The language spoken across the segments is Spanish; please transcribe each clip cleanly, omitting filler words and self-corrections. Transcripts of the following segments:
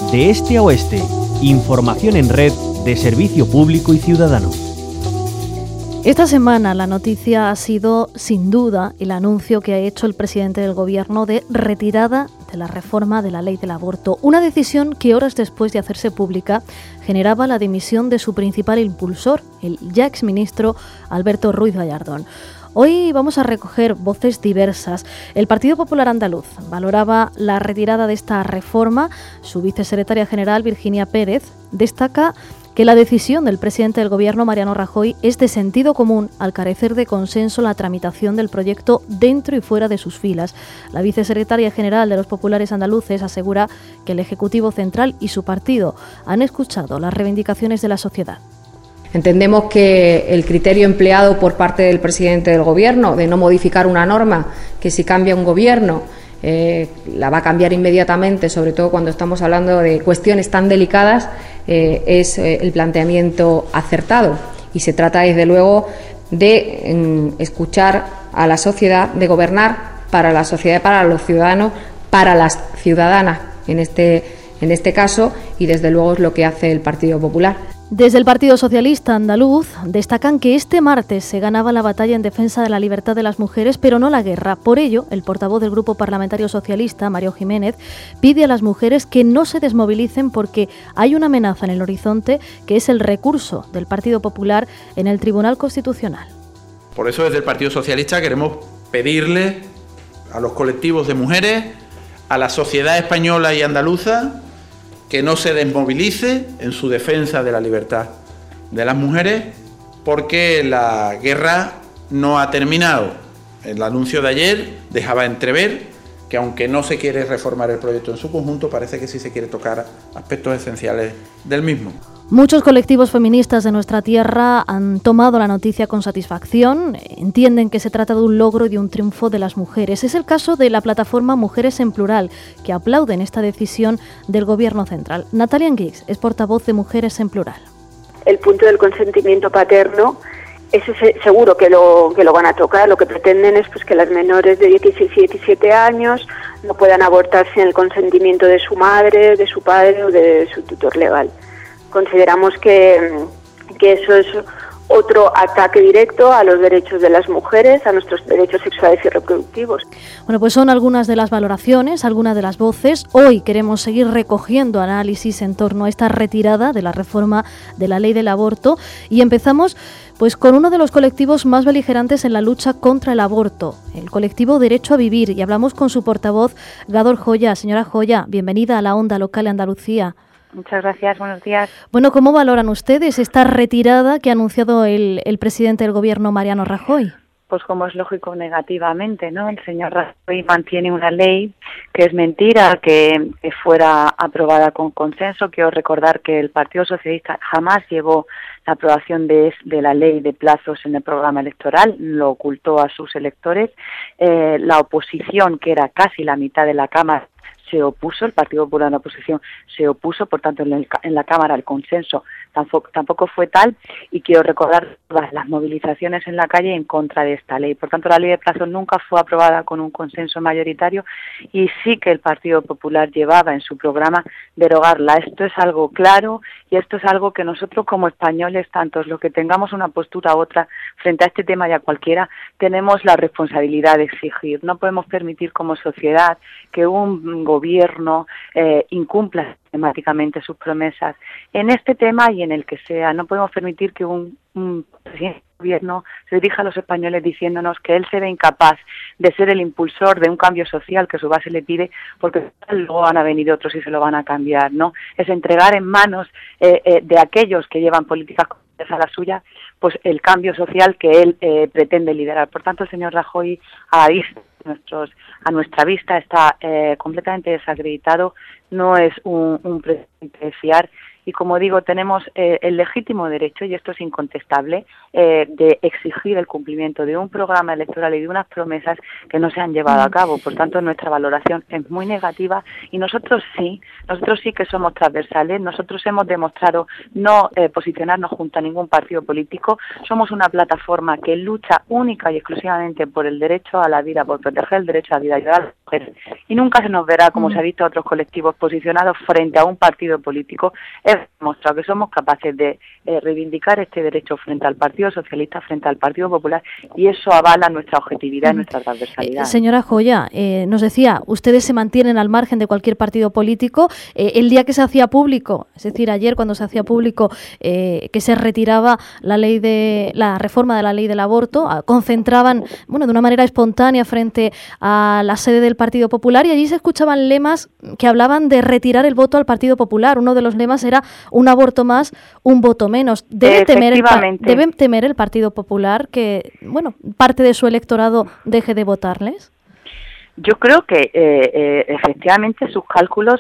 De este a oeste, información en red de servicio público y ciudadano. Esta semana la noticia ha sido, sin duda, el anuncio que ha hecho el presidente del Gobierno de retirada de la reforma de la ley del aborto. Una decisión que horas después de hacerse pública generaba la dimisión de su principal impulsor, el ya exministro Alberto Ruiz Gallardón. Hoy vamos a recoger voces diversas. El Partido Popular Andaluz valoraba la retirada de esta reforma. Su vicesecretaria general, Virginia Pérez, destaca que la decisión del presidente del Gobierno, Mariano Rajoy, es de sentido común al carecer de consenso la tramitación del proyecto dentro y fuera de sus filas. La vicesecretaria general de los populares andaluces asegura que el Ejecutivo Central y su partido han escuchado las reivindicaciones de la sociedad. Entendemos que el criterio empleado por parte del presidente del Gobierno de no modificar una norma, que si cambia un gobierno la va a cambiar inmediatamente, sobre todo cuando estamos hablando de cuestiones tan delicadas, es el planteamiento acertado. Y se trata, desde luego, de escuchar a la sociedad, de gobernar para la sociedad, para los ciudadanos, para las ciudadanas en este caso, y desde luego es lo que hace el Partido Popular. Desde el Partido Socialista Andaluz destacan que este martes se ganaba la batalla en defensa de la libertad de las mujeres, pero no la guerra. Por ello, el portavoz del Grupo Parlamentario Socialista, Mario Jiménez, pide a las mujeres que no se desmovilicen porque hay una amenaza en el horizonte, que es el recurso del Partido Popular en el Tribunal Constitucional. Por eso, desde el Partido Socialista queremos pedirle a los colectivos de mujeres, a la sociedad española y andaluza, que no se desmovilice en su defensa de la libertad de las mujeres, porque la guerra no ha terminado. El anuncio de ayer dejaba entrever que, aunque no se quiere reformar el proyecto en su conjunto, parece que sí se quiere tocar aspectos esenciales del mismo. Muchos colectivos feministas de nuestra tierra han tomado la noticia con satisfacción, entienden que se trata de un logro y de un triunfo de las mujeres. Es el caso de la plataforma Mujeres en Plural, que aplauden esta decisión del Gobierno central. Natalia Enguix es portavoz de Mujeres en Plural. El punto del consentimiento paterno, ese seguro que lo van a tocar. Lo que pretenden es que las menores de 16 y 17 años no puedan abortar sin el consentimiento de su madre, de su padre o de su tutor legal. Consideramos que eso es otro ataque directo a los derechos de las mujeres, a nuestros derechos sexuales y reproductivos. Bueno, pues son algunas de las valoraciones, algunas de las voces. Hoy queremos seguir recogiendo análisis en torno a esta retirada de la reforma de la ley del aborto y empezamos pues con uno de los colectivos más beligerantes en la lucha contra el aborto, el colectivo Derecho a Vivir, y hablamos con su portavoz, Gador Joya. Señora Joya, bienvenida a la Onda Local de Andalucía. Muchas gracias, buenos días. Bueno, ¿cómo valoran ustedes esta retirada que ha anunciado el presidente del Gobierno, Mariano Rajoy? Pues como es lógico, negativamente, ¿no? El señor Rajoy mantiene una ley que es mentira, que fuera aprobada con consenso. Quiero recordar que el Partido Socialista jamás llevó la aprobación de la ley de plazos en el programa electoral, lo ocultó a sus electores. La oposición, que era casi la mitad de la Cámara, se opuso, el Partido Popular en la oposición se opuso, por tanto en la Cámara el consenso tampoco fue tal, y quiero recordar todas las movilizaciones en la calle en contra de esta ley. Por tanto, la ley de plazos nunca fue aprobada con un consenso mayoritario y sí que el Partido Popular llevaba en su programa derogarla. Esto es algo claro y esto es algo que nosotros como españoles, tantos los que tengamos una postura u otra frente a este tema y a cualquiera, tenemos la responsabilidad de exigir. No podemos permitir como sociedad que un gobierno incumpla sistemáticamente sus promesas en este tema y en el que sea. No podemos permitir que un presidente del gobierno se dirija a los españoles diciéndonos que él se ve incapaz de ser el impulsor de un cambio social que su base le pide, porque luego van a venir otros y se lo van a cambiar, ¿no? Es entregar en manos de aquellos que llevan políticas a la suya, pues el cambio social que él pretende liderar. Por tanto, el señor Rajoy, a nuestra vista, está completamente desacreditado, no es un presidente de fiar y como digo, tenemos el legítimo derecho, y esto es incontestable, de exigir el cumplimiento de un programa electoral y de unas promesas que no se han llevado a cabo. Por tanto, nuestra valoración es muy negativa y nosotros sí que somos transversales. Nosotros hemos demostrado no posicionarnos junto a ningún partido político. Somos una plataforma que lucha única y exclusivamente por el derecho a la vida, por proteger el derecho a la vida y ayudar a las mujeres. Y nunca se nos verá, como se ha visto a otros colectivos, posicionados frente a un partido político. Hemos demostrado que somos capaces de reivindicar este derecho frente al Partido Socialista, frente al Partido Popular, y eso avala nuestra objetividad y nuestra transversalidad. Señora Joya, nos decía, ustedes se mantienen al margen de cualquier partido político. El día que se hacía público, es decir, ayer cuando se hacía público que se retiraba la reforma de la ley del aborto, concentraban, de una manera espontánea frente a la sede del Partido Popular, y allí se escuchaban lemas que hablaban de retirar el voto al Partido Popular. Uno de los lemas era un aborto más, un voto menos. ¿Debe temer el Partido Popular que, parte de su electorado deje de votarles? Yo creo que efectivamente sus cálculos,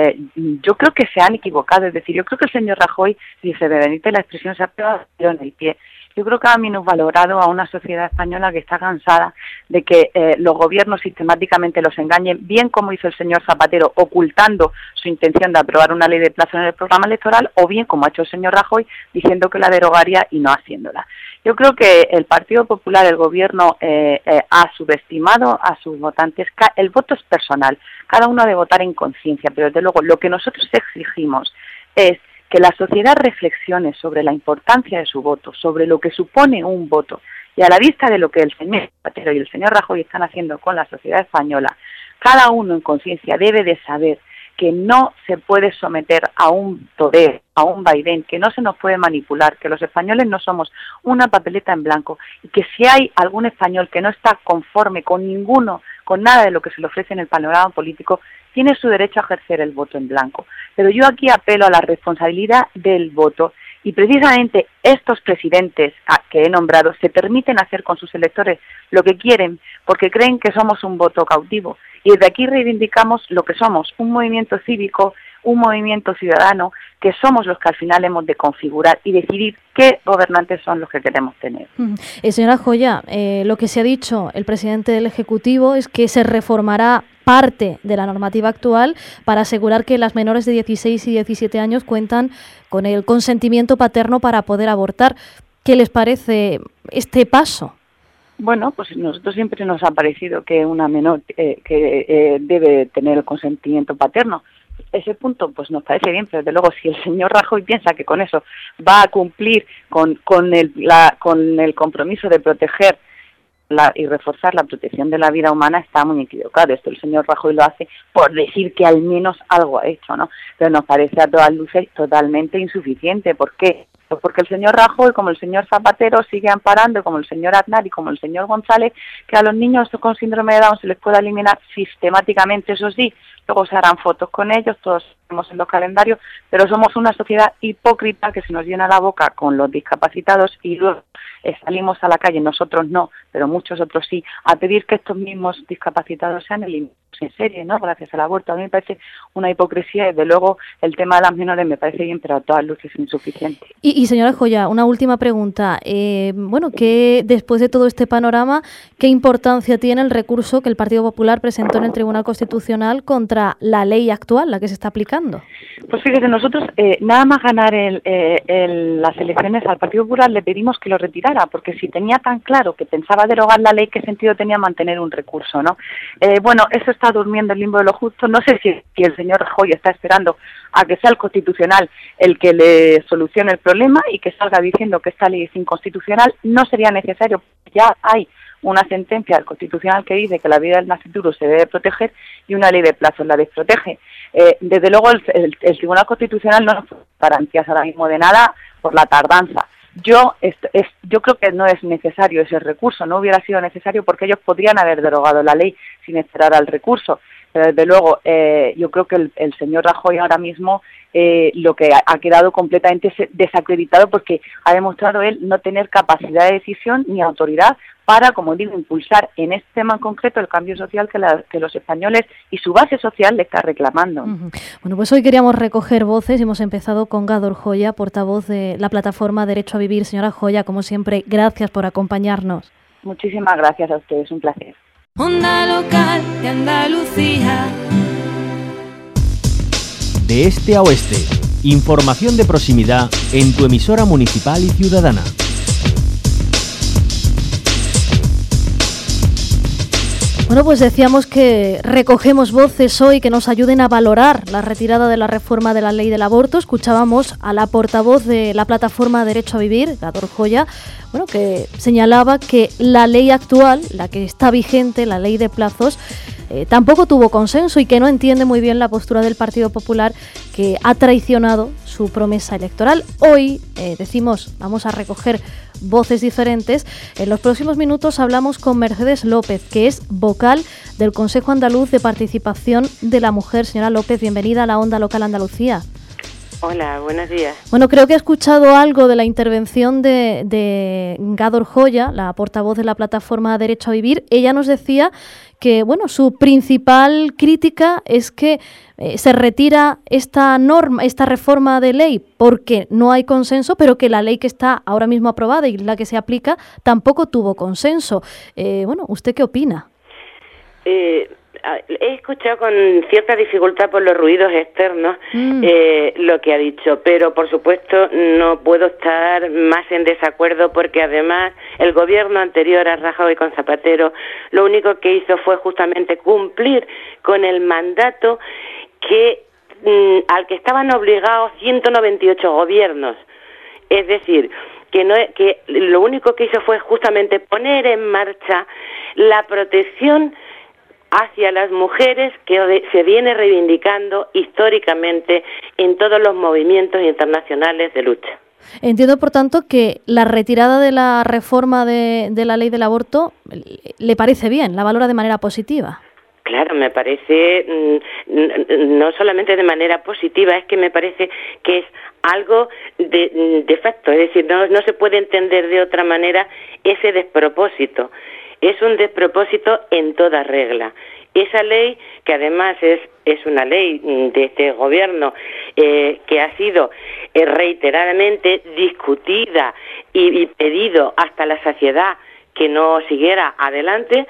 yo creo que se han equivocado. Es decir, yo creo que el señor Rajoy, si se me permite la expresión, se ha pegado en el pie. Yo creo que ha minusvalorado a una sociedad española que está cansada de que los gobiernos sistemáticamente los engañen, bien como hizo el señor Zapatero, ocultando su intención de aprobar una ley de plazo en el programa electoral, o bien como ha hecho el señor Rajoy, diciendo que la derogaría y no haciéndola. Yo creo que el Partido Popular, el gobierno, ha subestimado a sus votantes. El voto es personal, cada uno ha de votar en conciencia, pero desde luego lo que nosotros exigimos es que la sociedad reflexione sobre la importancia de su voto, sobre lo que supone un voto, y a la vista de lo que el señor Zapatero y el señor Rajoy están haciendo con la sociedad española, cada uno en conciencia debe de saber que no se puede someter a un toreo, a un vaivén, que no se nos puede manipular, que los españoles no somos una papeleta en blanco, y que si hay algún español que no está conforme con nada de lo que se le ofrece en el panorama político, tiene su derecho a ejercer el voto en blanco. Pero yo aquí apelo a la responsabilidad del voto, y precisamente estos presidentes que he nombrado se permiten hacer con sus electores lo que quieren porque creen que somos un voto cautivo. Y desde aquí reivindicamos lo que somos, un movimiento cívico, un movimiento ciudadano, que somos los que al final hemos de configurar y decidir qué gobernantes son los que queremos tener. Señora Joya, lo que se ha dicho el presidente del Ejecutivo es que se reformará parte de la normativa actual para asegurar que las menores de 16 y 17 años cuentan con el consentimiento paterno para poder abortar. ¿Qué les parece este paso? Bueno, pues a nosotros siempre nos ha parecido que una menor debe tener el consentimiento paterno. Ese punto pues nos parece bien, pero desde luego si el señor Rajoy piensa que con eso va a cumplir con el compromiso de proteger y reforzar la protección de la vida humana, está muy equivocado. Esto el señor Rajoy lo hace por decir que al menos algo ha hecho, ¿no? Pero nos parece a todas luces totalmente insuficiente. ¿Por qué? Pues porque el señor Rajoy, como el señor Zapatero, sigue amparando, como el señor Aznar y como el señor González, que a los niños con síndrome de Down se les pueda eliminar sistemáticamente. Eso sí, luego se harán fotos con ellos, todos vemos en los calendarios, pero somos una sociedad hipócrita que se nos llena la boca con los discapacitados y luego salimos a la calle, nosotros no, pero muchos otros sí, a pedir que estos mismos discapacitados sean eliminados en serie, ¿no? Gracias al aborto. A mí me parece una hipocresía y, desde luego, el tema de las menores me parece bien, pero a todas luces insuficiente. Y señora Joya, una última pregunta. Que después de todo este panorama, ¿qué importancia tiene el recurso que el Partido Popular presentó en el Tribunal Constitucional contra la ley actual, la que se está aplicando? Pues fíjese, nosotros nada más ganar las elecciones al Partido Popular le pedimos que lo retirara, porque si tenía tan claro que pensaba derogar la ley, ¿qué sentido tenía mantener un recurso, no? Eso está durmiendo el limbo de lo justo. No sé si el señor Rajoy está esperando a que sea el Constitucional el que le solucione el problema y que salga diciendo que esta ley es inconstitucional. No sería necesario, ya hay una sentencia del Constitucional que dice que la vida del nascituro se debe proteger y una ley de plazos la desprotege. Desde luego el Tribunal Constitucional no nos da garantías ahora mismo de nada por la tardanza. Yo creo que no es necesario ese recurso, no hubiera sido necesario porque ellos podrían haber derogado la ley sin esperar al recurso. Pero desde luego yo creo que el señor Rajoy ahora mismo lo que ha quedado completamente desacreditado porque ha demostrado él no tener capacidad de decisión ni autoridad para, como digo, impulsar en este tema en concreto el cambio social que los españoles y su base social le está reclamando. Bueno, pues hoy queríamos recoger voces y hemos empezado con Gádor Joya, portavoz de la plataforma Derecho a Vivir. Señora Joya, como siempre, gracias por acompañarnos. Muchísimas gracias a ustedes, un placer. Onda local de Andalucía. De este a oeste, información de proximidad en tu emisora municipal y ciudadana. Bueno, pues decíamos que recogemos voces hoy que nos ayuden a valorar la retirada de la reforma de la ley del aborto. Escuchábamos a la portavoz de la plataforma Derecho a Vivir, Gádor Joya, bueno, que señalaba que la ley actual, la que está vigente, la ley de plazos, tampoco tuvo consenso y que no entiende muy bien la postura del Partido Popular, que ha traicionado su promesa electoral. Hoy decimos, vamos a recoger voces diferentes. En los próximos minutos hablamos con Mercedes López, que es vocal del Consejo Andaluz de Participación de la Mujer. Señora López, bienvenida a la Onda Local Andalucía. Hola, buenos días. Bueno, creo que he escuchado algo de la intervención de Gádor Joya, la portavoz de la plataforma Derecho a Vivir. Ella nos decía que, bueno, su principal crítica es que se retira esta norma, esta reforma de ley, porque no hay consenso, pero que la ley que está ahora mismo aprobada y la que se aplica tampoco tuvo consenso. Bueno, ¿usted qué opina? He escuchado con cierta dificultad por los ruidos externos lo que ha dicho, pero por supuesto no puedo estar más en desacuerdo, porque además el gobierno anterior a Rajoy con Zapatero lo único que hizo fue justamente cumplir con el mandato al que estaban obligados 198 gobiernos. Es decir, que lo único que hizo fue justamente poner en marcha la protección hacia las mujeres que se viene reivindicando históricamente en todos los movimientos internacionales de lucha. Entiendo, por tanto, que la retirada de la reforma de la ley del aborto le parece bien, la valora de manera positiva. Claro, me parece no solamente de manera positiva, es que me parece que es algo de facto, es decir, no se puede entender de otra manera ese despropósito. Es un despropósito en toda regla. Esa ley, que además es una ley de este gobierno que ha sido reiteradamente discutida y pedido hasta la saciedad que no siguiera adelante,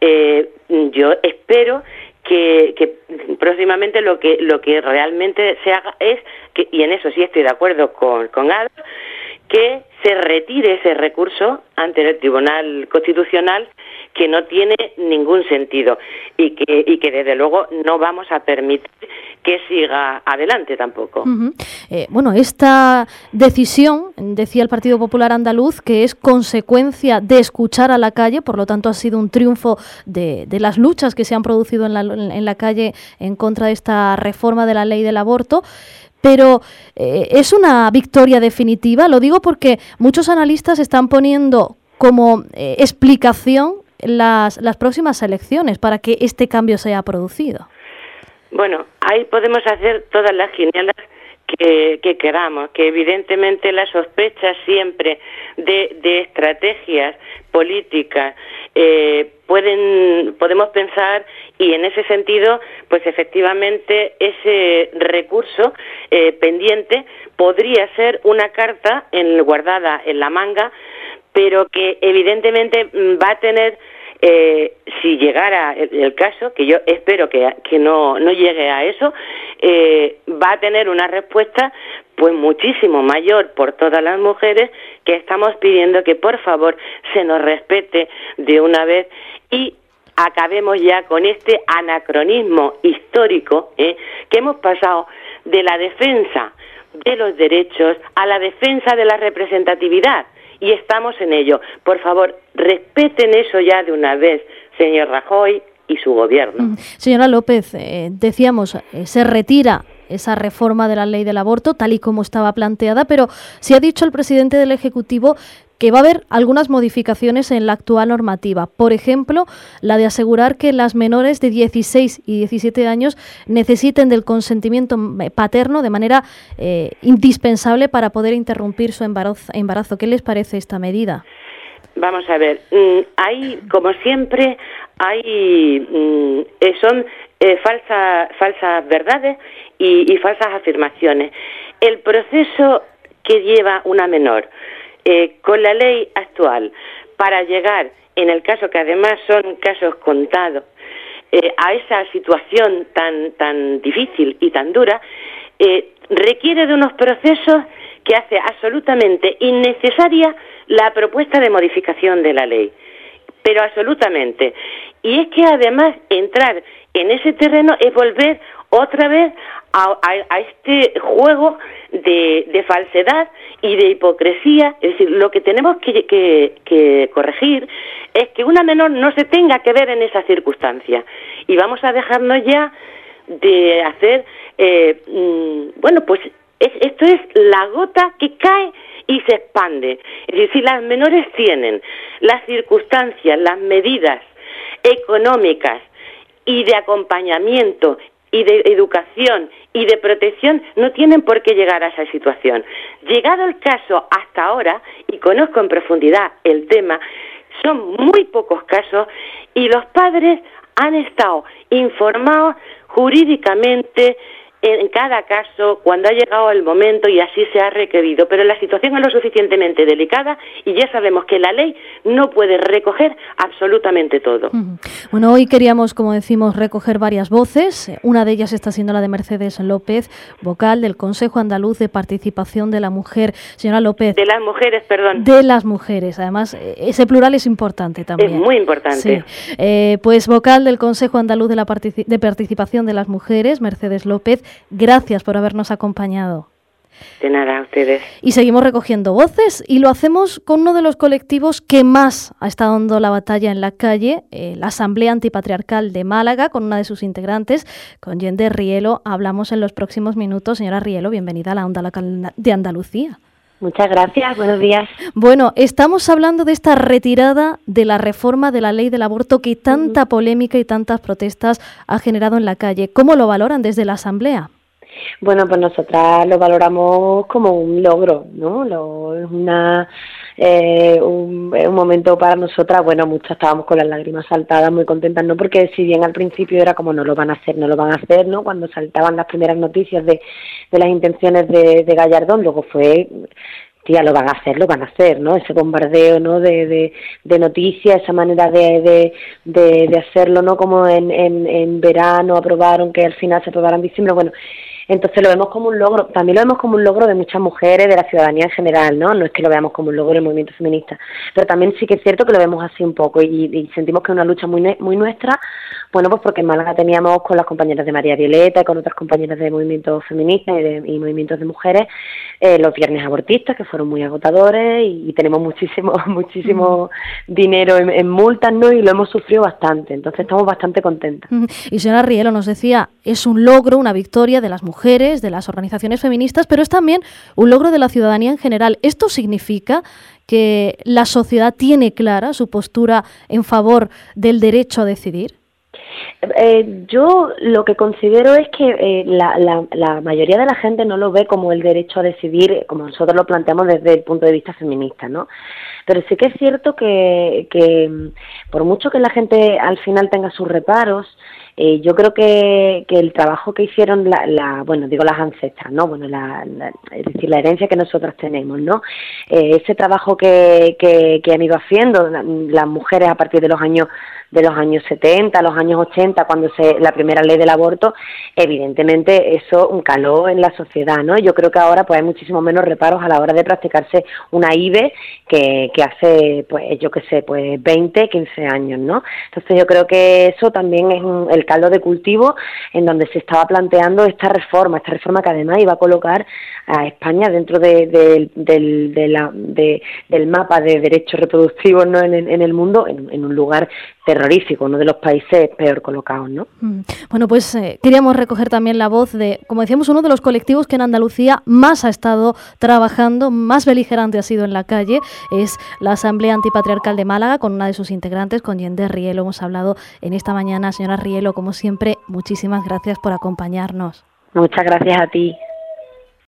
yo espero que próximamente lo que realmente se haga es que, y en eso sí estoy de acuerdo con Gádor, que se retire ese recurso ante el Tribunal Constitucional, que no tiene ningún sentido y que desde luego no vamos a permitir que siga adelante tampoco. Bueno, esta decisión, decía el Partido Popular Andaluz, que es consecuencia de escuchar a la calle, por lo tanto ha sido un triunfo de las luchas que se han producido en la calle en contra de esta reforma de la ley del aborto. Pero ¿es una victoria definitiva? Lo digo porque muchos analistas están poniendo como explicación las próximas elecciones para que este cambio se haya producido. Bueno, ahí podemos hacer todas las ginelas que queramos, que evidentemente la sospecha siempre de estrategias políticas podemos pensar, y en ese sentido, pues efectivamente ese recurso pendiente podría ser una carta guardada en la manga, pero que evidentemente va a tener, si llegara el caso, que yo espero que no llegue a eso, va a tener una respuesta pues muchísimo mayor por todas las mujeres, que estamos pidiendo que por favor se nos respete de una vez y acabemos ya con este anacronismo histórico, que hemos pasado de la defensa de los derechos a la defensa de la representatividad. Y estamos en ello. Por favor, respeten eso ya de una vez, señor Rajoy y su gobierno. Señora López, decíamos, se retira esa reforma de la ley del aborto, tal y como estaba planteada, pero se ha dicho el presidente del Ejecutivo que va a haber algunas modificaciones en la actual normativa. Por ejemplo, la de asegurar que las menores de 16 y 17 años necesiten del consentimiento paterno de manera indispensable para poder interrumpir su embarazo. ¿Qué les parece esta medida? Vamos a ver, hay, como siempre, son falsas verdades y falsas afirmaciones. El proceso que lleva una menor con la ley actual para llegar, en el caso que además son casos contados, a esa situación tan difícil y tan dura, requiere de unos procesos que hace absolutamente innecesaria la propuesta de modificación de la ley, pero absolutamente. Y es que además entrar en ese terreno es volver otra vez a este juego de falsedad y de hipocresía. Es decir, lo que tenemos que corregir es que una menor no se tenga que ver en esa circunstancia. Y vamos a dejarnos ya de hacer, esto es la gota que cae y se expande. Es decir, si las menores tienen las circunstancias, las medidas económicas y de acompañamiento y de educación y de protección, no tienen por qué llegar a esa situación. Llegado el caso hasta ahora, y conozco en profundidad el tema, son muy pocos casos y los padres han estado informados jurídicamente en cada caso cuando ha llegado el momento y así se ha requerido, pero la situación es lo suficientemente delicada y ya sabemos que la ley no puede recoger absolutamente todo. Bueno, hoy queríamos, como decimos, recoger varias voces. Una de ellas está siendo la de Mercedes López, vocal del Consejo Andaluz de Participación de la Mujer. Señora López. De las mujeres, perdón. De las mujeres. Además, ese plural es importante también. Es muy importante. Sí. Pues vocal del Consejo Andaluz de Participación de las Mujeres, Mercedes López, gracias por habernos acompañado. De nada, a ustedes. Y seguimos recogiendo voces y lo hacemos con uno de los colectivos que más ha estado dando la batalla en la calle, la Asamblea Antipatriarcal de Málaga, con una de sus integrantes, con Yende Rielo. Hablamos en los próximos minutos. Señora Rielo, bienvenida a la Onda Local de Andalucía. Muchas gracias, buenos días. Bueno, estamos hablando de esta retirada de la reforma de la ley del aborto que tanta polémica y tantas protestas ha generado en la calle. ¿Cómo lo valoran desde la Asamblea? Bueno, pues nosotras lo valoramos como un logro, ¿no? Es un momento para nosotras, bueno, muchas estábamos con las lágrimas saltadas, muy contentas, ¿no? Porque si bien al principio era como no lo van a hacer, ¿no? Cuando saltaban las primeras noticias de las intenciones de Gallardón, luego fue... Tía, lo van a hacer, ¿no? Ese bombardeo, ¿no? De noticias, esa manera de hacerlo, ¿no? Como en verano aprobaron, que al final se aprobaron en diciembre, bueno... Entonces lo vemos como un logro, también lo vemos como un logro de muchas mujeres, de la ciudadanía en general, ¿no? No es que lo veamos como un logro del movimiento feminista, pero también sí que es cierto que lo vemos así un poco y sentimos que es una lucha muy nuestra, bueno, pues porque en Málaga teníamos con las compañeras de María Violeta y con otras compañeras de movimientos feministas y movimientos de mujeres, los viernes abortistas, que fueron muy agotadores y tenemos muchísimo dinero en multas, ¿no? Y lo hemos sufrido bastante, entonces estamos bastante contentas. Y señora Rielo nos decía, es un logro, una victoria de las mujeres, de las organizaciones feministas, pero es también un logro de la ciudadanía en general. ¿Esto significa que la sociedad tiene clara su postura en favor del derecho a decidir? Yo lo que considero es que la mayoría de la gente no lo ve como el derecho a decidir, como nosotros lo planteamos desde el punto de vista feminista, ¿no? Pero sí que es cierto que por mucho que la gente al final tenga sus reparos, yo creo que el trabajo que hicieron las ancestras, ¿no? Bueno, es decir, la herencia que nosotras tenemos, ¿no? Ese trabajo que han ido haciendo las mujeres a partir de los años 70, los años 80, cuando la primera ley del aborto, evidentemente eso caló en la sociedad, ¿no? Yo creo que ahora pues hay muchísimo menos reparos a la hora de practicarse una IVE que hace, pues yo qué sé, pues 20, 15 años, ¿no? Entonces yo creo que eso también es el caldo de cultivo en donde se estaba planteando esta reforma que además iba a colocar a España dentro del mapa de derechos reproductivos, ¿no? en el mundo, en un lugar terrorífico, uno de los países peor colocados, ¿no? Bueno, pues queríamos recoger también la voz de, como decíamos, uno de los colectivos que en Andalucía más ha estado trabajando, más beligerante ha sido en la calle, es la Asamblea Antipatriarcal de Málaga, con una de sus integrantes, con Yende Rielo. Hemos hablado en esta mañana. Señora Rielo, como siempre, muchísimas gracias por acompañarnos. Muchas gracias a ti.